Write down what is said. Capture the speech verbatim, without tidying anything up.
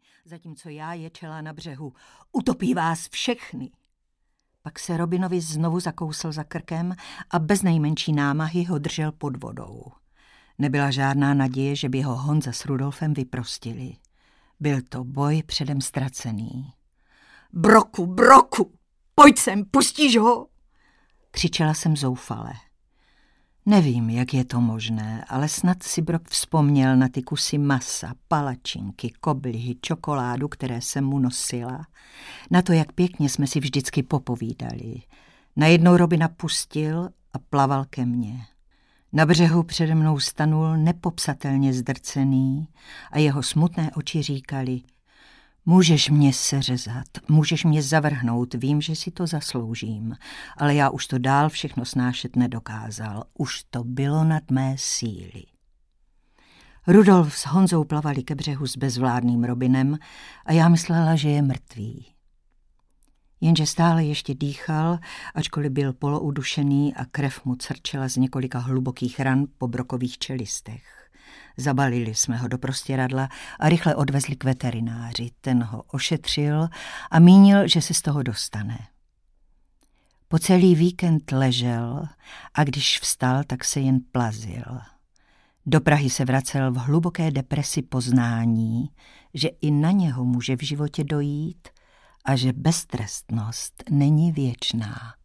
zatímco já ječela na břehu. Utopí vás všechny. Pak se Robinovi znovu zakousl za krkem a bez nejmenší námahy ho držel pod vodou. Nebyla žádná naděje, že by ho Honza s Rudolfem vyprostili. Byl to boj předem ztracený. Broku, Broku, pojď sem, pustíš ho? Křičela jsem zoufale. Nevím, jak je to možné, ale snad si Brok vzpomněl na ty kusy masa, palačinky, koblihy, čokoládu, které jsem mu nosila. Na to, jak pěkně jsme si vždycky popovídali. Najednou Robina pustil a plaval ke mně. Na břehu přede mnou stanul nepopsatelně zdrcený a jeho smutné oči říkali: můžeš mě seřezat, můžeš mě zavrhnout, vím, že si to zasloužím, ale já už to dál všechno snášet nedokázal, už to bylo nad mé síly. Rudolf s Honzou plavali ke břehu s bezvládným Robinem a já myslela, že je mrtvý. Jenže stále ještě dýchal, ačkoliv byl poloudušený a krev mu crčela z několika hlubokých ran po Brokových čelistech. Zabalili jsme ho do prostěradla a rychle odvezli k veterináři. Ten ho ošetřil a mínil, že se z toho dostane. Po celý víkend ležel a když vstal, tak se jen plazil. Do Prahy se vracel v hluboké depresi poznání, že i na něho může v životě dojít a že beztrestnost není věčná.